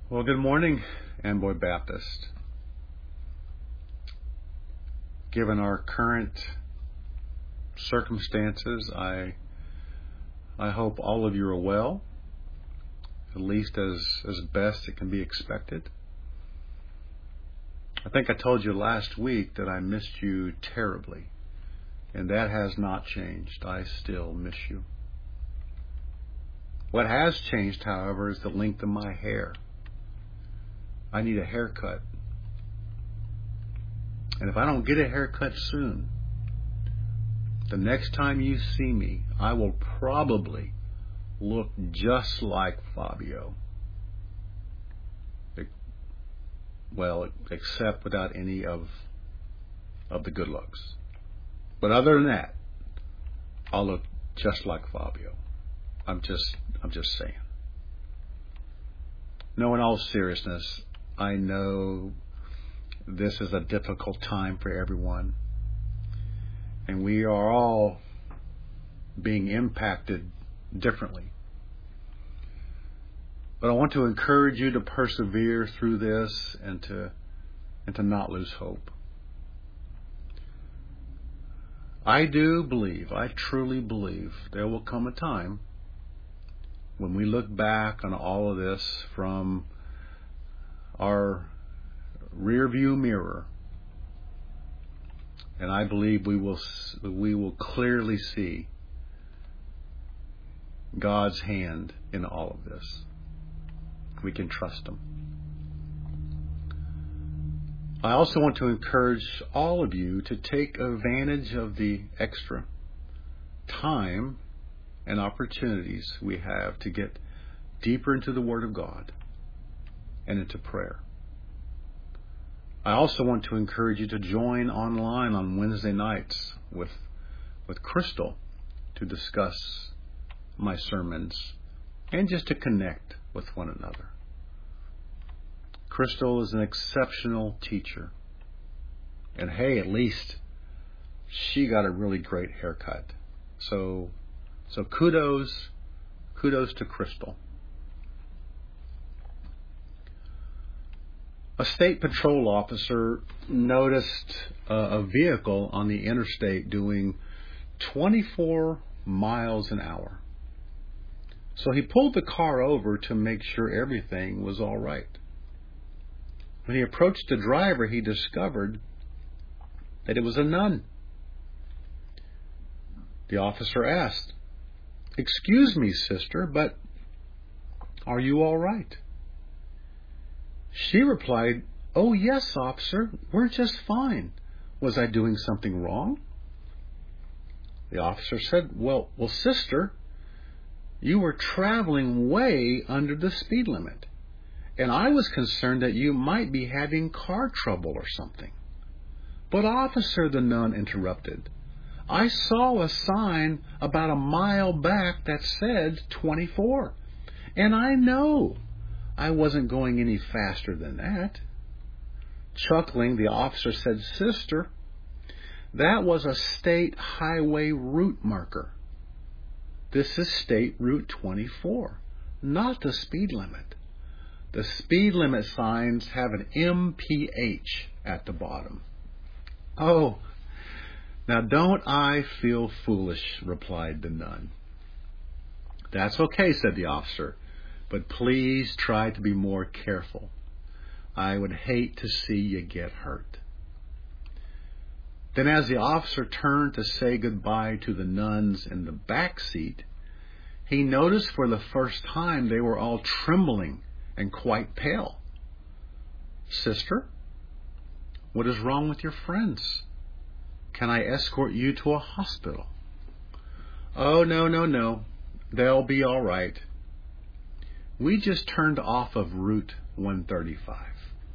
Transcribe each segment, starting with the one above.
Well, good morning, Amboy Baptist. Given our current circumstances, I hope all of you are well, at least as best it can be expected. I think I told you last week that I missed you terribly, and that has not changed. I still miss you. What has changed, however, is the length of my hair. I need a haircut. And if I don't get a haircut soon, the next time you see me, I will probably look just like Fabio. Well, except without any of the good looks. But other than that, I'll look just like Fabio. I'm just saying. No, in all seriousness, I know this is a difficult time for everyone, and we are all being impacted differently. But I want to encourage you to persevere through this and to not lose hope. I truly believe there will come a time when we look back on all of this from our rear view mirror, and I believe we will clearly see God's hand in all of this. We can trust Him. I also want to encourage all of you to take advantage of the extra time and opportunities we have to get deeper into the Word of God and into prayer. I also want to encourage you to join online on Wednesday nights with Crystal to discuss my sermons and just to connect with one another. Crystal is an exceptional teacher. And hey, at least she got a really great haircut. So kudos to Crystal. A state patrol officer noticed a vehicle on the interstate doing 24 miles an hour. So he pulled the car over to make sure everything was all right. When he approached the driver, he discovered that it was a nun. The officer asked, "Excuse me, sister, but are you all right?" She replied, "Oh, yes, officer, we're just fine. Was I doing something wrong?" The officer said, Well, sister, you were traveling way under the speed limit, and I was concerned that you might be having car trouble or something." "But officer," the nun interrupted, "I saw a sign about a mile back that said 24, and I know I wasn't going any faster than that." Chuckling, the officer said, "Sister, that was a state highway route marker. This is State Route 24, not the speed limit. The speed limit signs have an MPH at the bottom." "Oh, now don't I feel foolish," replied the nun. "That's okay," said the officer, "but please try to be more careful. I would hate to see you get hurt." Then as the officer turned to say goodbye to the nuns in the back seat, he noticed for the first time they were all trembling and quite pale. "Sister, what is wrong with your friends? Can I escort you to a hospital?" "Oh, no. They'll be all right. We just turned off of Route 135.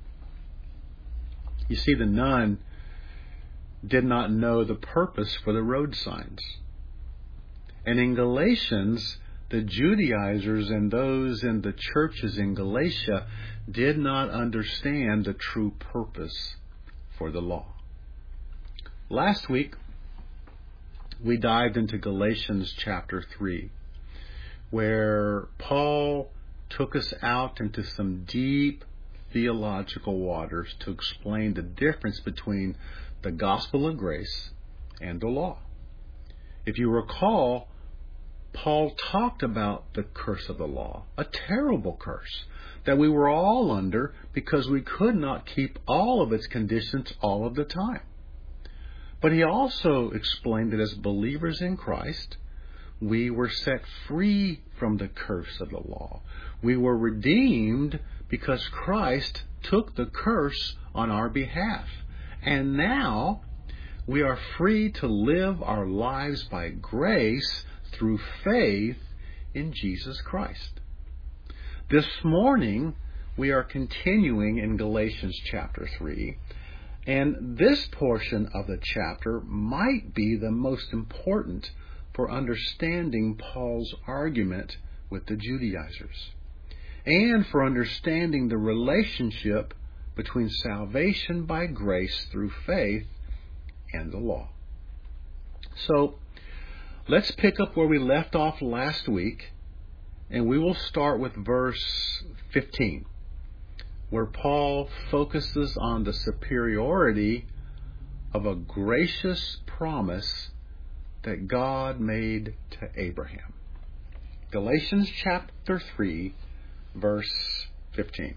You see, the nun did not know the purpose for the road signs. And in Galatians, the Judaizers and those in the churches in Galatia did not understand the true purpose for the law. Last week, we dived into Galatians chapter 3, where Paul took us out into some deep theological waters to explain the difference between the gospel of grace and the law. If you recall, Paul talked about the curse of the law, a terrible curse that we were all under because we could not keep all of its conditions all of the time. But he also explained that as believers in Christ, we were set free from the curse of the law. We were redeemed because Christ took the curse on our behalf. And now we are free to live our lives by grace through faith in Jesus Christ. This morning, we are continuing in Galatians chapter 3, and this portion of the chapter might be the most important for understanding Paul's argument with the Judaizers, and for understanding the relationship between salvation by grace through faith and the law. So, let's pick up where we left off last week, and we will start with verse 15, where Paul focuses on the superiority of a gracious promise that God made to Abraham. Galatians chapter 3, verse 15.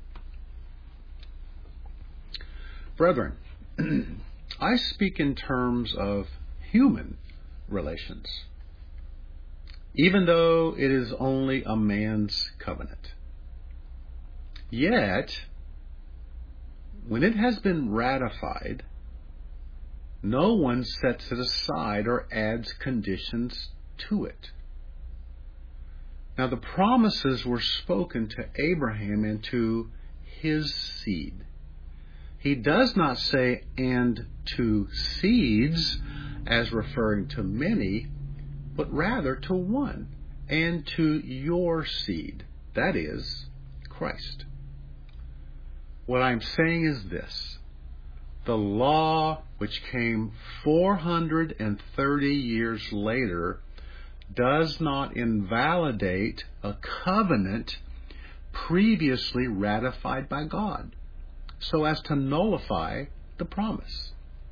Brethren, I speak in terms of human relations, even though it is only a man's covenant. Yet, when it has been ratified, no one sets it aside or adds conditions to it. Now, the promises were spoken to Abraham and to his seed. He does not say, and to seeds, as referring to many, but rather to one, and to your seed, that is, Christ. What I'm saying is this: the law, which came 430 years later, does not invalidate a covenant previously ratified by God, so as to nullify the promise.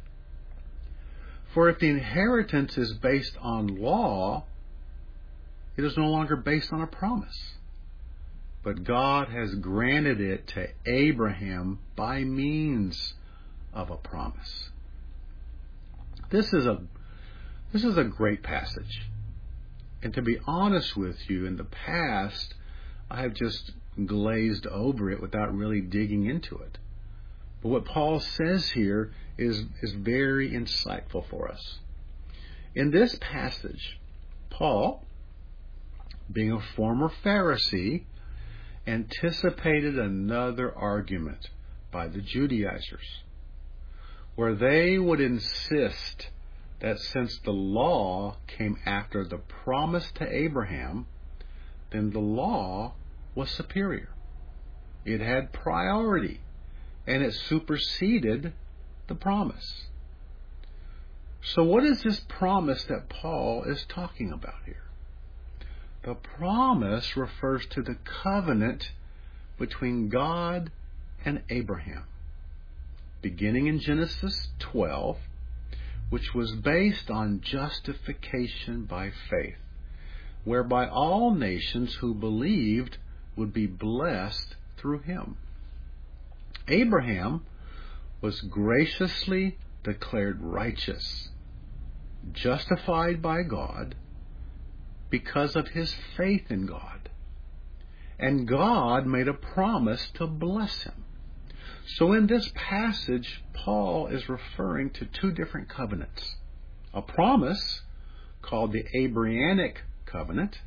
For if the inheritance is based on law, it is no longer based on a promise. But God has granted it to Abraham by means of a promise. This is a great passage. And to be honest with you, in the past, I have just glazed over it without really digging into it. But what Paul says here is very insightful for us. In this passage, Paul, being a former Pharisee, anticipated another argument by the Judaizers, where they would insist that since the law came after the promise to Abraham, then the law was superior. It had priority, and it superseded the promise. So what is this promise that Paul is talking about here? The promise refers to the covenant between God and Abraham, beginning in Genesis 12, which was based on justification by faith, whereby all nations who believed would be blessed through him. Abraham was graciously declared righteous, justified by God because of his faith in God. And God made a promise to bless him. So in this passage, Paul is referring to two different covenants. A promise called the Abrahamic covenant,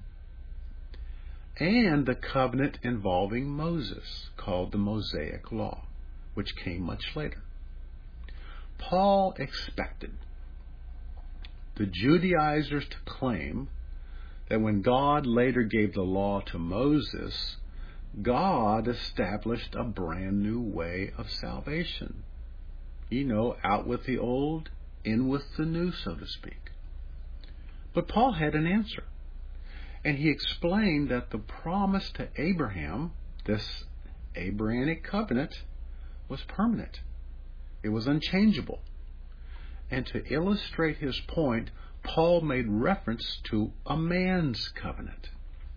and the covenant involving Moses called the Mosaic law, which came much later. Paul expected the Judaizers to claim that when God later gave the law to Moses, God established a brand new way of salvation. Out with the old, in with the new, so to speak. But Paul had an answer. And he explained that the promise to Abraham, this Abrahamic covenant, was permanent. It was unchangeable. And to illustrate his point, Paul made reference to a man's covenant.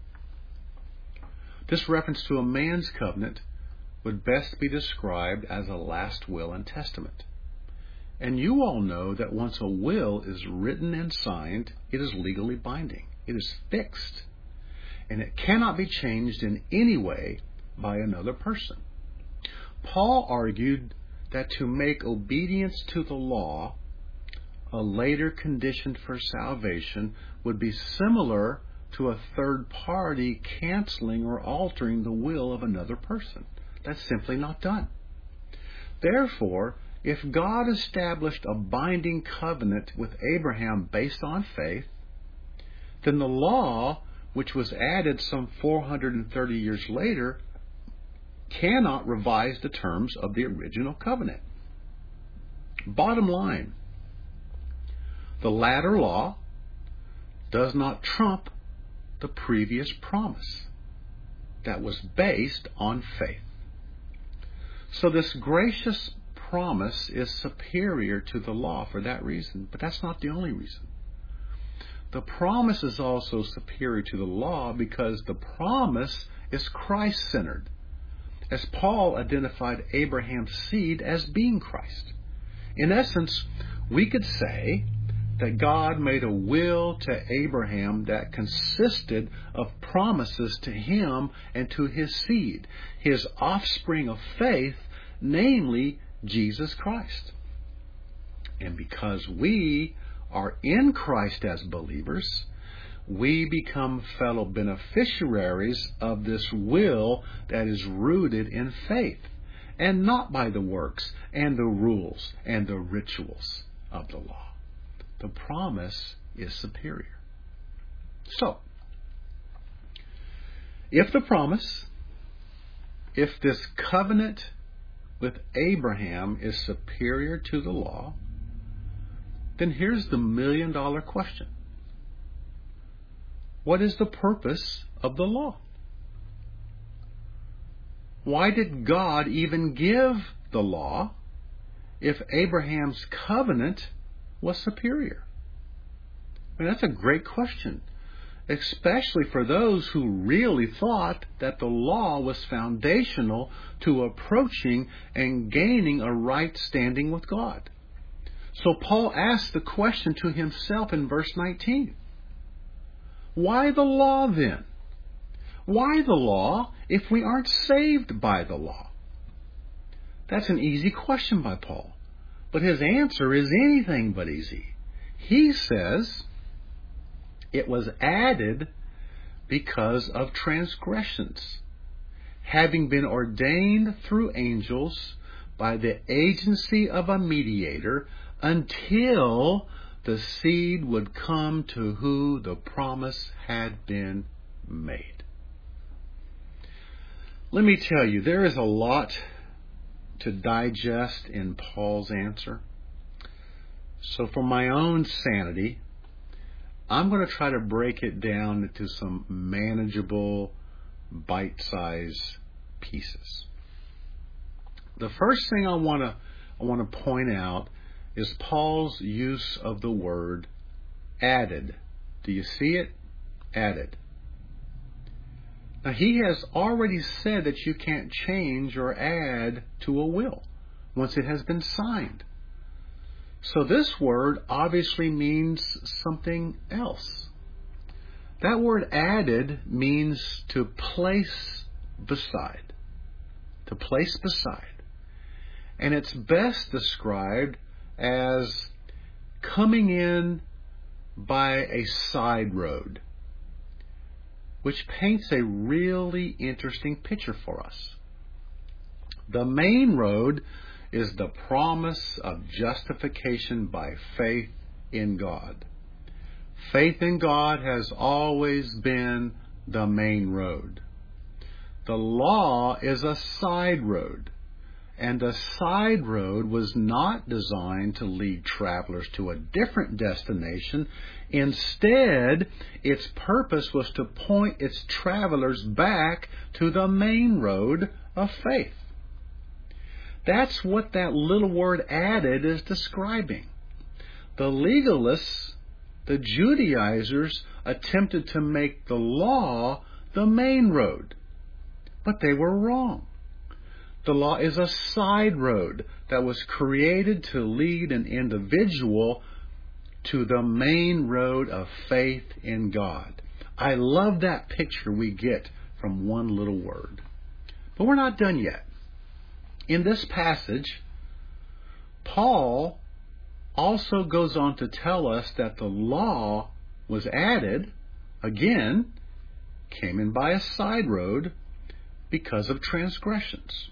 This reference to a man's covenant would best be described as a last will and testament. And you all know that once a will is written and signed, it is legally binding. It is fixed. And it cannot be changed in any way by another person. Paul argued that to make obedience to the law a later condition for salvation would be similar to a third party canceling or altering the will of another person. That's simply not done. Therefore, if God established a binding covenant with Abraham based on faith, then the law, which was added some 430 years later, cannot revise the terms of the original covenant. Bottom line, the latter law does not trump the previous promise that was based on faith. So this gracious promise is superior to the law for that reason, but that's not the only reason. The promise is also superior to the law because the promise is Christ-centered, as Paul identified Abraham's seed as being Christ. In essence, we could say that God made a will to Abraham that consisted of promises to him and to his seed, his offspring of faith, namely Jesus Christ. And because we are in Christ as believers, we become fellow beneficiaries of this will that is rooted in faith, and not by the works and the rules and the rituals of the law. The promise is superior. So, if this covenant with Abraham is superior to the law, then here's the million-dollar question. What is the purpose of the law? Why did God even give the law if Abraham's covenant was superior? I mean, that's a great question, especially for those who really thought that the law was foundational to approaching and gaining a right standing with God. So Paul asked the question to himself in verse 19. Why the law then? Why the law if we aren't saved by the law? That's an easy question by Paul, but his answer is anything but easy. He says it was added because of transgressions, having been ordained through angels by the agency of a mediator, until the seed would come to who the promise had been made. Let me tell you, there is a lot to digest in Paul's answer. So for my own sanity, I'm going to try to break it down into some manageable, bite-sized pieces. The first thing I want to point out is Paul's use of the word added. Do you see it? Added. Now, he has already said that you can't change or add to a will once it has been signed. So this word obviously means something else. That word added means to place beside. To place beside. And it's best described as coming in by a side road, which paints a really interesting picture for us. The main road is the promise of justification by faith in God. Faith in God has always been the main road. The law is a side road, And the side road was not designed to lead travelers to a different destination. Instead, its purpose was to point its travelers back to the main road of faith. That's what that little word added is describing. The legalists, the Judaizers, attempted to make the law the main road, but they were wrong. The law is a side road that was created to lead an individual to the main road of faith in God. I love that picture we get from one little word. But we're not done yet. In this passage, Paul also goes on to tell us that the law was added, again, came in by a side road because of transgressions.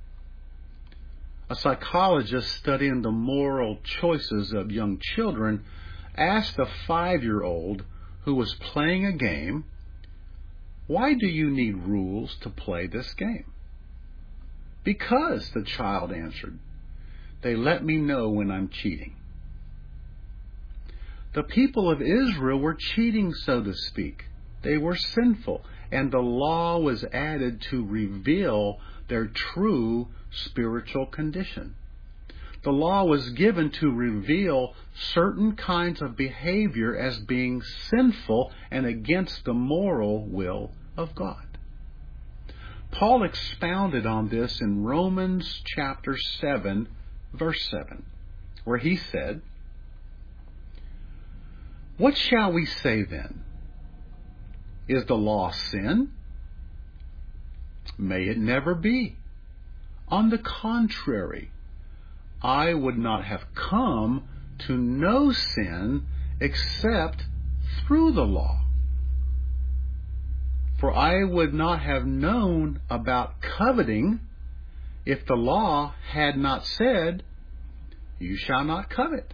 A psychologist studying the moral choices of young children asked a 5-year-old who was playing a game, "Why do you need rules to play this game?" "Because," the child answered, "they let me know when I'm cheating." The people of Israel were cheating, so to speak. They were sinful, and the law was added to reveal their true spiritual condition. The law was given to reveal certain kinds of behavior as being sinful and against the moral will of God. Paul expounded on this in Romans chapter 7, verse 7, where he said, "What shall we say then? Is the law sin? May it never be. On the contrary, I would not have come to know sin except through the law. For I would not have known about coveting if the law had not said, 'You shall not covet.'"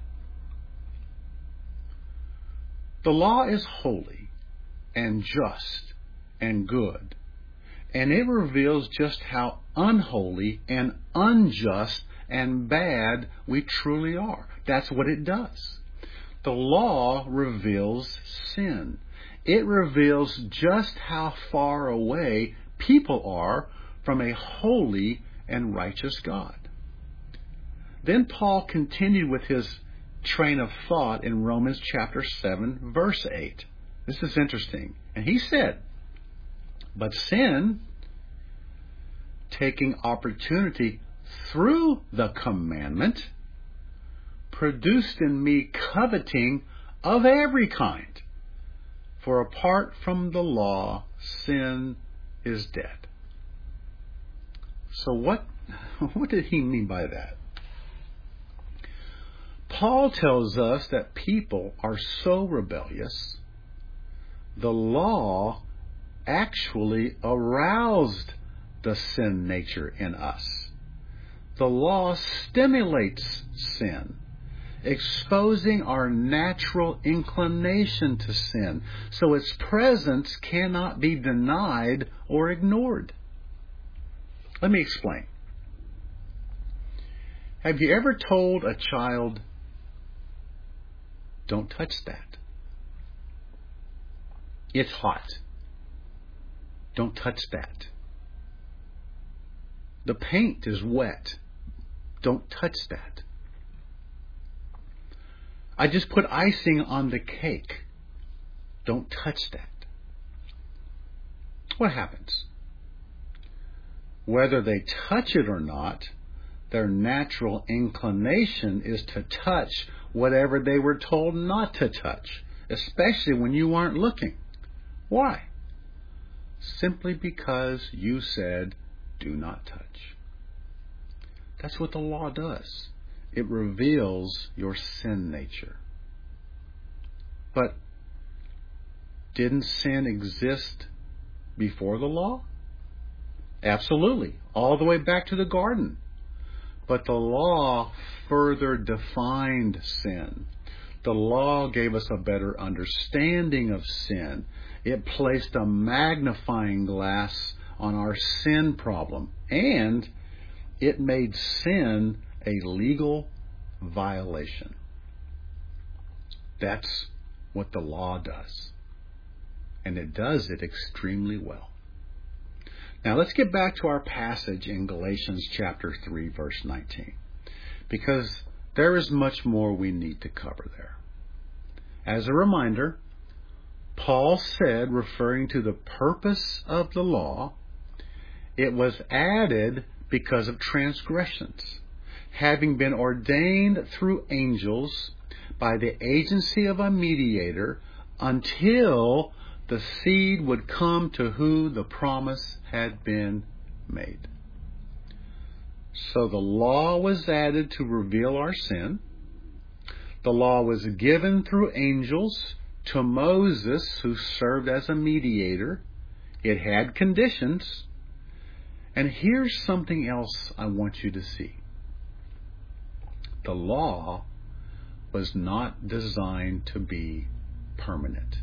The law is holy and just and good, and it reveals just how unholy and unjust and bad we truly are. That's what it does. The law reveals sin. It reveals just how far away people are from a holy and righteous God. Then Paul continued with his train of thought in Romans chapter 7, verse 8. This is interesting. And he said, "But sin, taking opportunity through the commandment, produced in me coveting of every kind. For apart from the law, sin is dead." So what did he mean by that? Paul tells us that people are so rebellious, the law actually aroused the sin nature in us. The law stimulates sin, exposing our natural inclination to sin, so its presence cannot be denied or ignored. Let me explain. Have you ever told a child, "Don't touch that. It's hot. Don't touch that. The paint is wet. Don't touch that. I just put icing on the cake. Don't touch that"? What happens? Whether they touch it or not, their natural inclination is to touch whatever they were told not to touch, especially when you aren't looking. Why? Simply because you said, "Do not touch." That's what the law does. It reveals your sin nature. But didn't sin exist before the law? Absolutely, all the way back to the garden. But the law further defined sin. The law gave us a better understanding of sin. It placed a magnifying glass on our sin problem, and It made sin a legal violation. That's what the law does. And it does it extremely well. Now let's get back to our passage in Galatians chapter 3, verse 19. Because there is much more we need to cover there. As a reminder, Paul said, referring to the purpose of the law, it was added because of transgressions, having been ordained through angels by the agency of a mediator until the seed would come to who the promise had been made. So the law was added to reveal our sin. The law was given through angels to Moses, who served as a mediator. It had conditions. And here's something else I want you to see. The law was not designed to be permanent.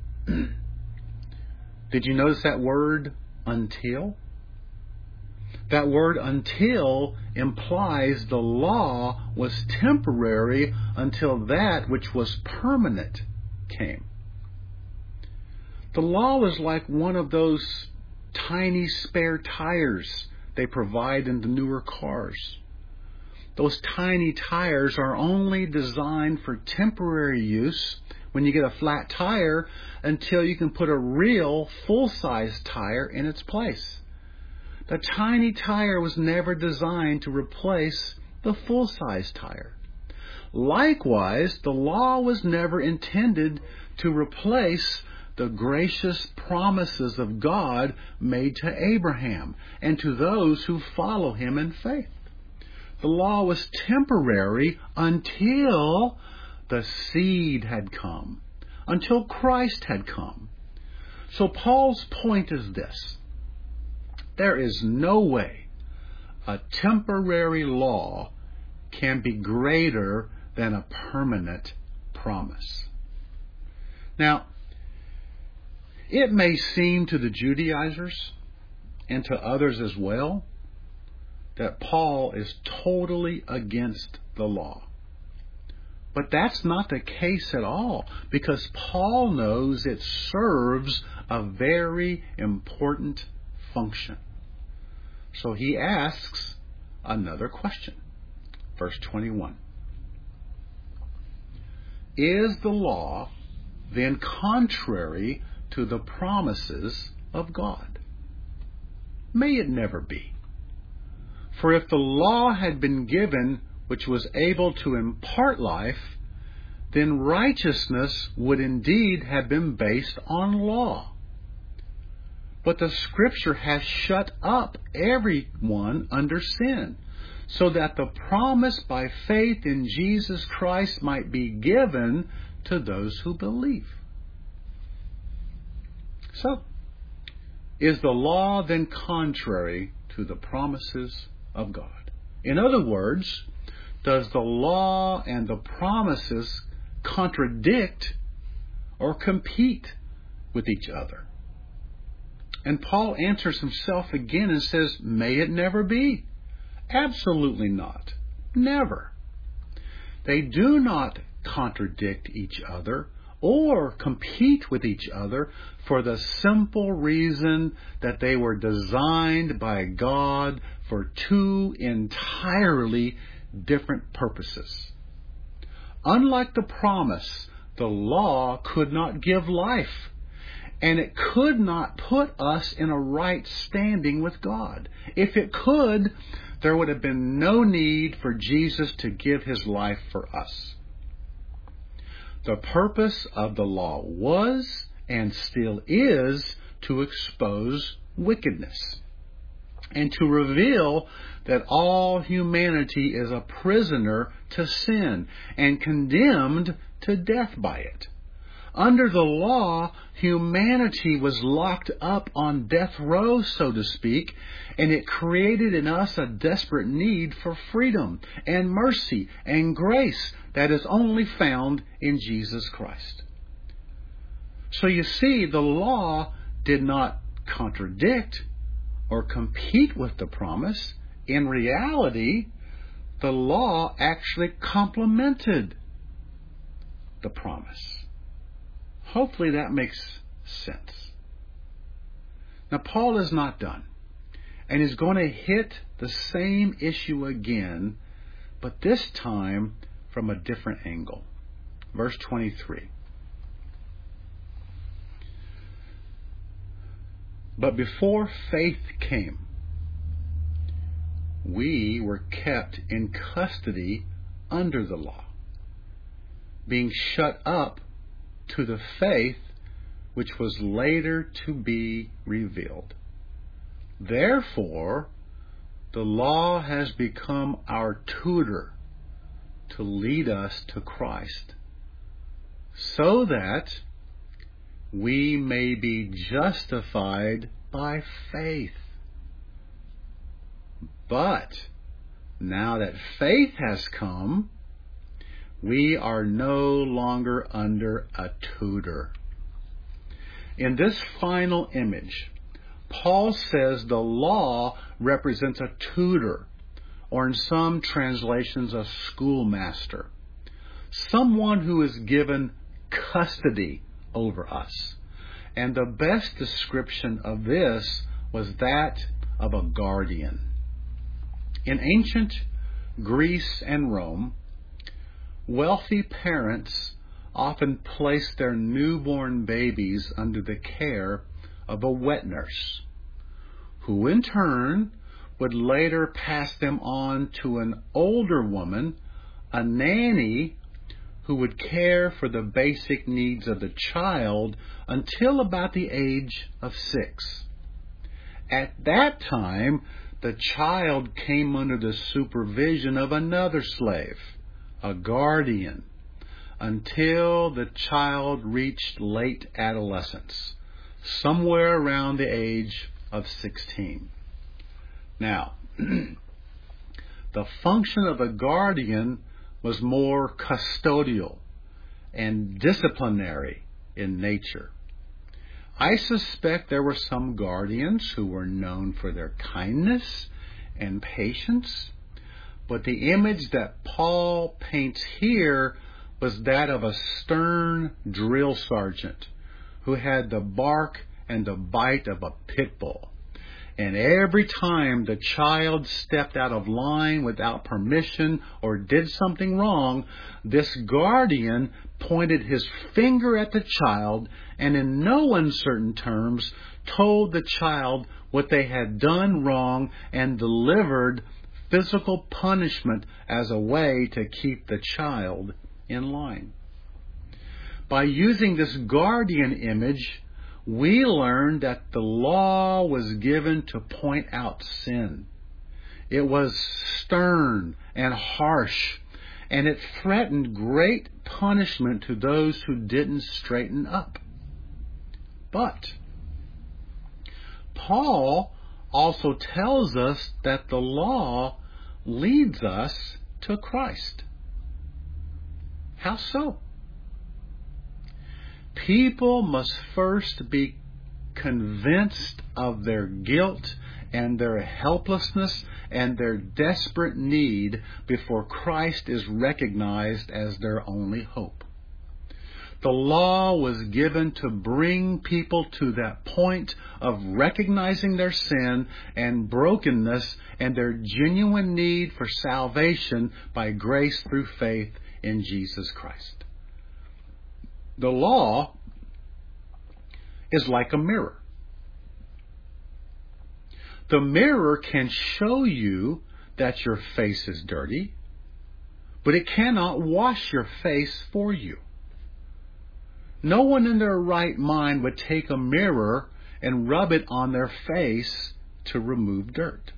Did you notice that word, until? That word until implies the law was temporary until that which was permanent came. The law was like one of those tiny spare tires they provide in the newer cars. Those tiny tires are only designed for temporary use when you get a flat tire until you can put a real full-size tire in its place. The tiny tire was never designed to replace the full-size tire. Likewise, the law was never intended to replace the gracious promises of God made to Abraham and to those who follow him in faith. The law was temporary until the seed had come, until Christ had come. So Paul's point is this: there is no way a temporary law can be greater than a permanent promise. Now, it may seem to the Judaizers and to others as well that Paul is totally against the law. But that's not the case at all, because Paul knows it serves a very important function. So he asks another question. Verse 21. Is the law then contrary to the promises of God? May it never be. For if the law had been given which was able to impart life, then righteousness would indeed have been based on law. But the Scripture has shut up everyone under sin, so that the promise by faith in Jesus Christ might be given to those who believe. So, is the law then contrary to the promises of God? In other words, does the law and the promises contradict or compete with each other? And Paul answers himself again and says, may it never be. Absolutely not. Never. They do not contradict each other or compete with each other for the simple reason that they were designed by God for two entirely different purposes. Unlike the promise, the law could not give life, and it could not put us in a right standing with God. If it could, there would have been no need for Jesus to give his life for us. The purpose of the law was, and still is, to expose wickedness and to reveal that all humanity is a prisoner to sin and condemned to death by it. Under the law, humanity was locked up on death row, so to speak, and it created in us a desperate need for freedom and mercy and grace that is only found in Jesus Christ. So you see, the law did not contradict or compete with the promise. in reality, the law actually complemented the promise. Hopefully that makes sense. Now, Paul is not done, and he's going to hit the same issue again, but this time from a different angle. Verse 23. But before faith came, we were kept in custody under the law, being shut up to the faith which was later to be revealed. Therefore, the law has become our tutor to lead us to Christ, so that we may be justified by faith. But now that faith has come, we are no longer under a tutor. In this final image, Paul says the law represents a tutor, or in some translations, a schoolmaster, someone who is given custody over us. And the best description of this was that of a guardian. In ancient Greece and Rome, wealthy parents often placed their newborn babies under the care of a wet nurse, who in turn would later pass them on to an older woman, a nanny, who would care for the basic needs of the child until about the age of 6. At that time, the child came under the supervision of another slave, a guardian, until the child reached late adolescence, somewhere around the age of 16. Now, the function of a guardian was more custodial and disciplinary in nature. I suspect there were some guardians who were known for their kindness and patience, but the image that Paul paints here was that of a stern drill sergeant who had the bark and the bite of a pit bull. And every time the child stepped out of line without permission or did something wrong, this guardian pointed his finger at the child and in no uncertain terms told the child what they had done wrong and delivered physical punishment as a way to keep the child in line. By using this guardian image, we learned that the law was given to point out sin. It was stern and harsh, and it threatened great punishment to those who didn't straighten up. But Paul also tells us that the law leads us to Christ. How so? People must first be convinced of their guilt and their helplessness and their desperate need before Christ is recognized as their only hope. The law was given to bring people to that point of recognizing their sin and brokenness and their genuine need for salvation by grace through faith in Jesus Christ. The law is like a mirror. The mirror can show you that your face is dirty, but it cannot wash your face for you. No one in their right mind would take a mirror and rub it on their face to remove dirt.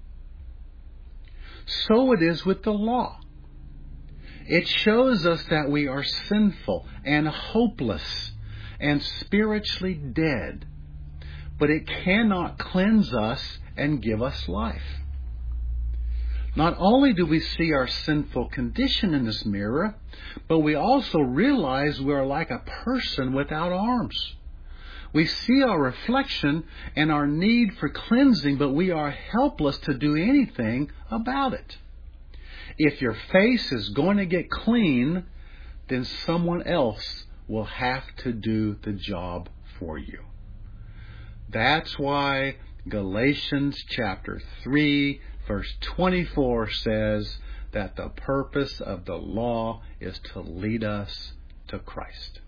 So it is with the law. It shows us that we are sinful and hopeless and spiritually dead, but it cannot cleanse us and give us life. Not only do we see our sinful condition in this mirror, but we also realize we are like a person without arms. We see our reflection and our need for cleansing, but we are helpless to do anything about it. If your face is going to get clean, then someone else will have to do the job for you. That's why Galatians chapter 3, verse 24 says that the purpose of the law is to lead us to Christ.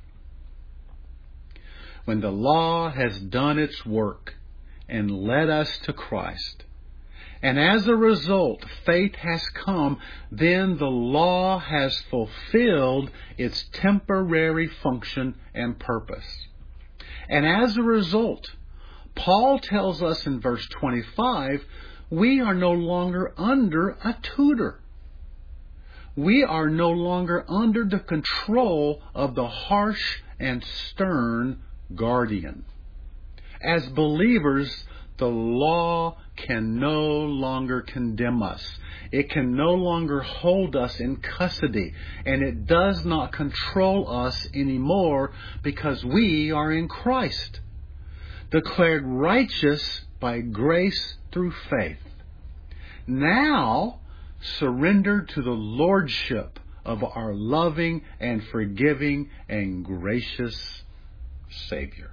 When the law has done its work and led us to Christ, and as a result, faith has come, then the law has fulfilled its temporary function and purpose. And as a result, Paul tells us in verse 25, we are no longer under a tutor. We are no longer under the control of the harsh and stern guardian. As believers, the law can no longer condemn us. It can no longer hold us in custody, and it does not control us anymore because we are in Christ, declared righteous by grace through faith. Now, surrendered to the lordship of our loving and forgiving and gracious Savior.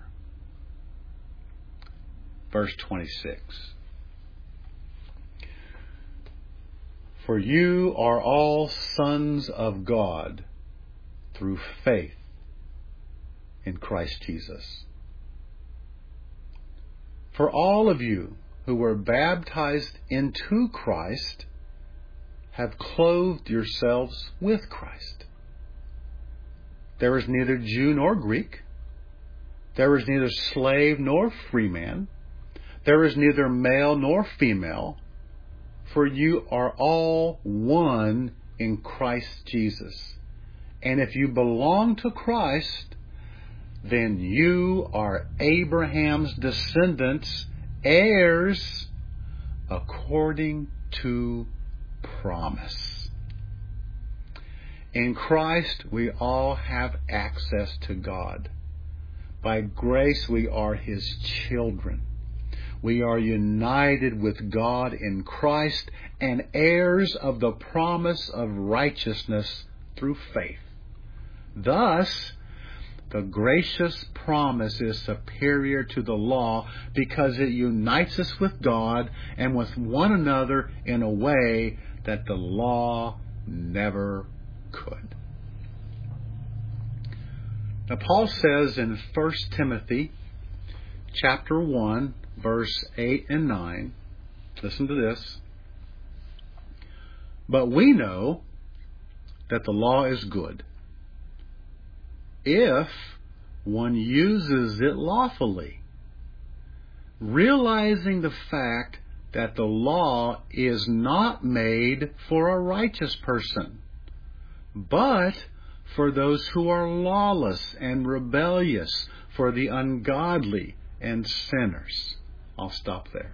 Verse 26. For you are all sons of God through faith in Christ Jesus. For all of you who were baptized into Christ have clothed yourselves with Christ. There is neither Jew nor Greek. There is neither slave nor free man. There is neither male nor female, for you are all one in Christ Jesus. And if you belong to Christ, then you are Abraham's descendants, heirs according to promise. In Christ, we all have access to God. By grace, we are His children. We are united with God in Christ and heirs of the promise of righteousness through faith. Thus, the gracious promise is superior to the law because it unites us with God and with one another in a way that the law never could. Now, Paul says in 1 Timothy chapter 1, verse 8 and 9, listen to this. But we know that the law is good if one uses it lawfully, realizing the fact that the law is not made for a righteous person, but for those who are lawless and rebellious, for the ungodly and sinners. I'll stop there.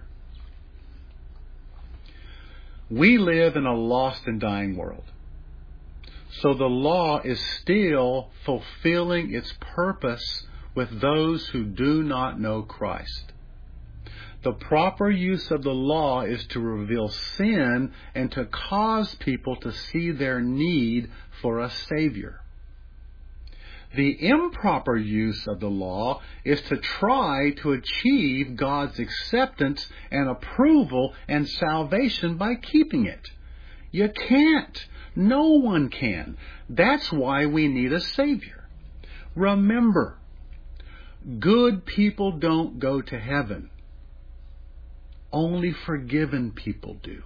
We live in a lost and dying world. So the law is still fulfilling its purpose with those who do not know Christ. The proper use of the law is to reveal sin and to cause people to see their need for a Savior. The improper use of the law is to try to achieve God's acceptance and approval and salvation by keeping it. You can't. No one can. That's why we need a Savior. Remember, good people don't go to heaven. Only forgiven people do.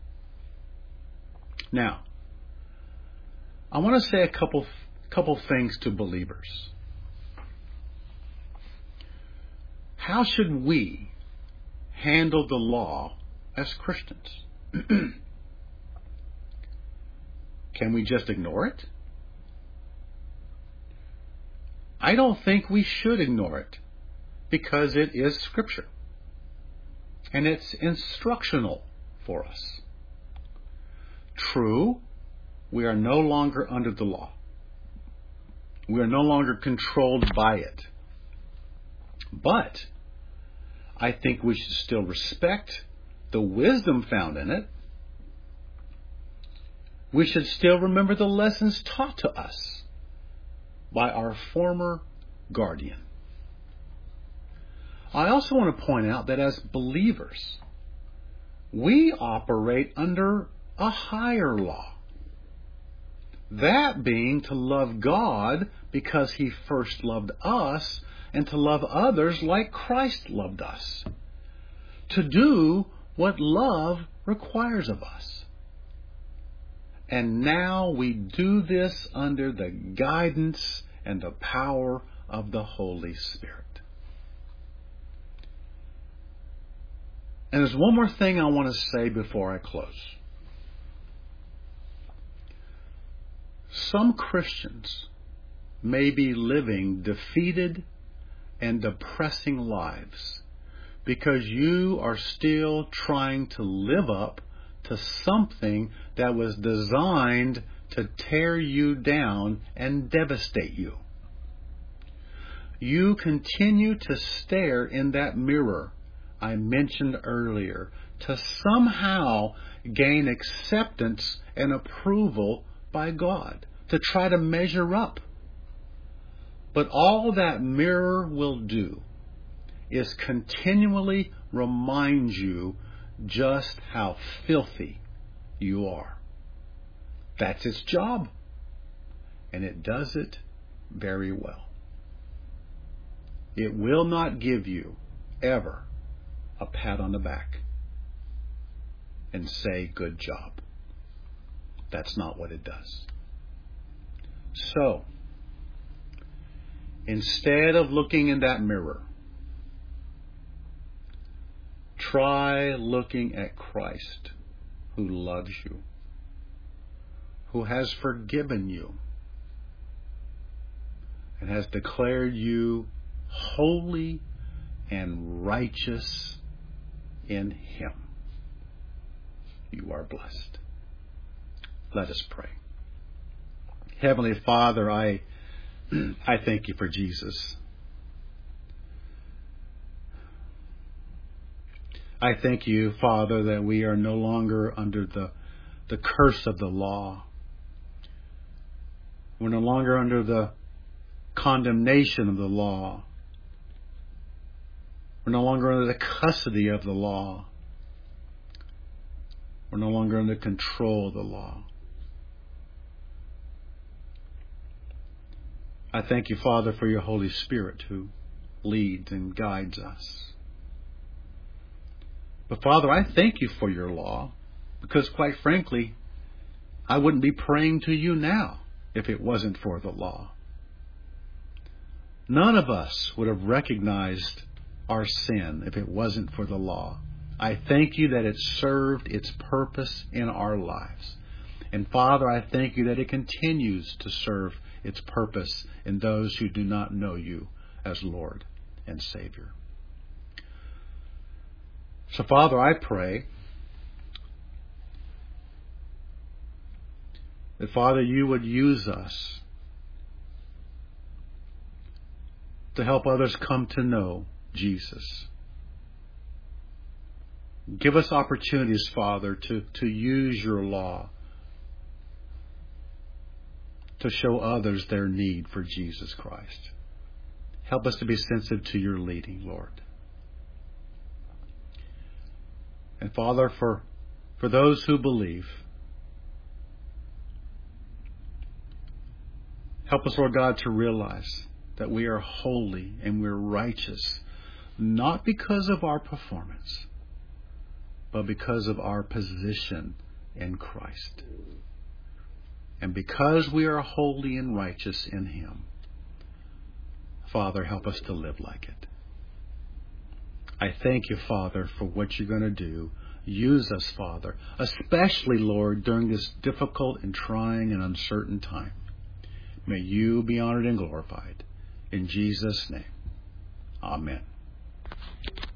Now, I want to say a couple things to believers. How should we handle the law as Christians? Can we just ignore it? I don't think we should ignore it because it is Scripture and it's instructional for us. True, we are no longer under the law. We are no longer controlled by it. But I think we should still respect the wisdom found in it. We should still remember the lessons taught to us by our former guardian. I also want to point out that as believers, we operate under a higher law. That being to love God because He first loved us, and to love others like Christ loved us. To do what love requires of us. And now we do this under the guidance and the power of the Holy Spirit. And there's one more thing I want to say before I close. Some Christians may be living defeated and depressing lives because you are still trying to live up to something that was designed to tear you down and devastate you. You continue to stare in that mirror I mentioned earlier to somehow gain acceptance and approval by God, to try to measure up. But all that mirror will do is continually remind you just how filthy you are. That's its job, and it does it very well. It will not give you ever a pat on the back and say, good job. That's not what it does. So, instead of looking in that mirror, try looking at Christ, who loves you, who has forgiven you, and has declared you holy and righteous in Him. You are blessed. Let us pray. Heavenly Father, I thank you for Jesus. I thank you, Father, that we are no longer under the curse of the law. We're no longer under the condemnation of the law. We're no longer under the custody of the law. We're no longer under control of the law. I thank you, Father, for your Holy Spirit who leads and guides us. But Father, I thank you for your law, because quite frankly, I wouldn't be praying to you now if it wasn't for the law. None of us would have recognized our sin if it wasn't for the law. I thank you that it served its purpose in our lives. And Father, I thank you that it continues to serve its purpose in those who do not know you as Lord and Savior. So Father, I pray that, Father, you would use us to help others come to know Jesus. Give us opportunities, Father, to use your law to show others their need for Jesus Christ. Help us to be sensitive to your leading, Lord. And Father, for those who believe, help us, Lord God, to realize that we are holy and we're righteous, not because of our performance, but because of our position in Christ. And because we are holy and righteous in Him, Father, help us to live like it. I thank you, Father, for what you're going to do. Use us, Father, especially, Lord, during this difficult and trying and uncertain time. May you be honored and glorified. In Jesus' name, amen.